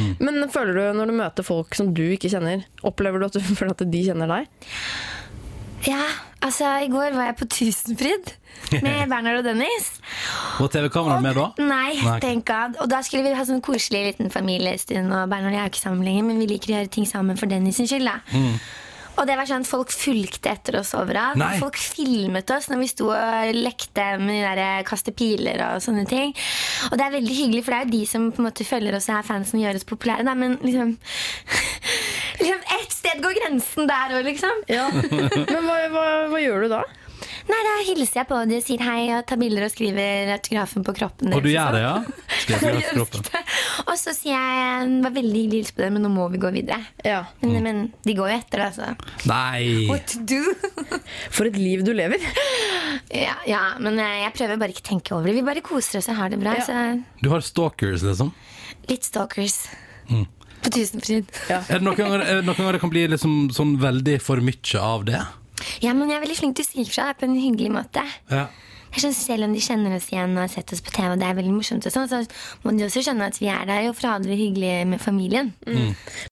Men føler du når du møter folk som du ikke kjenner, opplever du at du føler at de kjenner deg? Ja, altså i går var jeg på Tusenfryd med Bernhard og Dennis. Var TV-kameraet med da? Nei, thank God. Og da skulle vi ha sånn koselig liten familiestund, og Bernhard og jeg er ikke sammen lenger, men vi liker å gjøre ting sammen for Dennis sin skyld da. Og det var sånn, folk fulgte etter oss overalt. Folk filmet oss når vi sto og lekte med de der kaste piler og sånne ting. Og det er veldig hyggelig, for det er jo de som på en måte følger oss og er fans som gjør oss populære da. Men liksom et sted går grensen der også, liksom. Ja. Men hva gjør du da? Nei, da hilser jeg på de og sier hei og tar bilder og skriver autografen på kroppen. Og du gjør det, ja? Skriver kroppen. Og så sier jeg, det var veldig hyggelig hils på det, men nå må vi gå videre. Ja. Men de går jo etter det, altså. Nei! What to do? For et liv du lever. Ja, men jeg prøver bare ikke å tenke over det. Vi bare koser oss og har det bra. Så. Du har stalkers, liksom? Litt stalkers. På Tusenfryd. Ja. Er det noen ganger det kan bli liksom sånn veldig for mye av det? Ja, men jeg er veldig flink til å si fra på en hyggelig måte. Ja. Jeg skjønner selv om de kjenner oss igjen og har sett oss på TV, og det er veldig morsomt og sånn, så må de også skjønne at vi er der jo for å ha det hyggelig med familien.